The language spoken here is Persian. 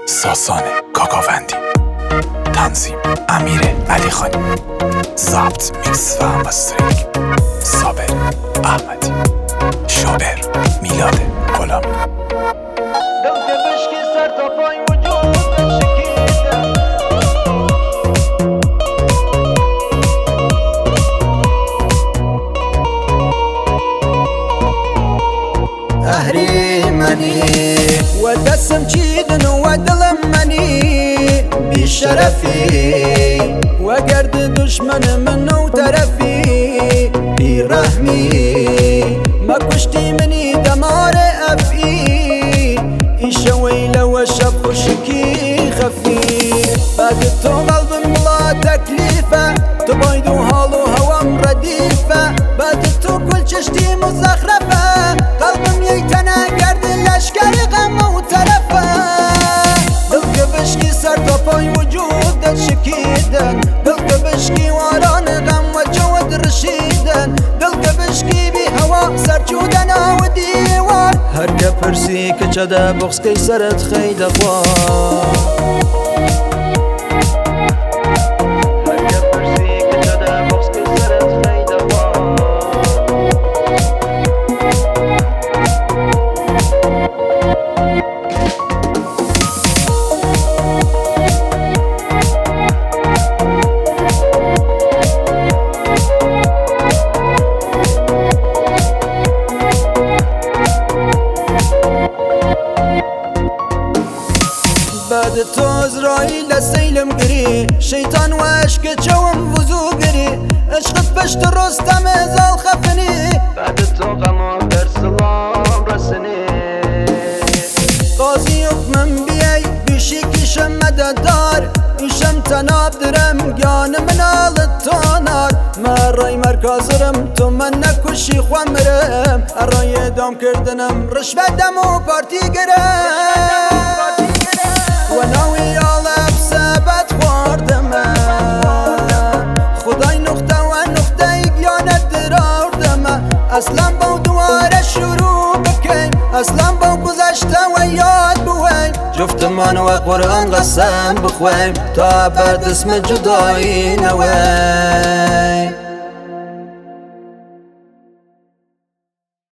ساسانه کاکاوندی، تنظیم امیر علی خانی، ضبط میکس و مسترینگ صابر احمدی، شاعر میلاد غلامی. دل که بشکی سر تا پای وجود شکیده، أهريمني ودسم جيدن ودلم مني بشرفي وقرد دشمن منو ترفي برحمي ما كشتي مني دمار أفئي إشوي لو الشب خشكي خفي بعد قلب ملا تكليفة تبايدو هالو هوام رديفة بعد كل ششتي مزخرفة قلبم يتنا قرد لشكر غم وتلفة دلك بشكي سر طفاي وجود شكيدا دلك بشكي واران غم وجود رشيدا دلك بشكي بهوا سر جودنا وديوان هرقا فرسي كجدا بغس كي سرت خيد اخوان بعد تو إسرائيل سيلم قري شيطان واشك جوم وزو قري عشقت بشت رستم زال خفني بعد تو غم در سلام رسني قاضي من بيي بشيكي شمد دار إشم تناب درم جان من التانار ما راي مركزرم تو من نكشي خمرم الراي دام كردنم رشوة دمو بارتي قرم وناوي على بسبت خواردم خدای نقطه و نقطه یانت دراردم اصلا با دواره شروع بکن اصلا با گذشته و یاد بویم جفت من و قرآن قسم بخویم تا بعد اسم جدایی نویم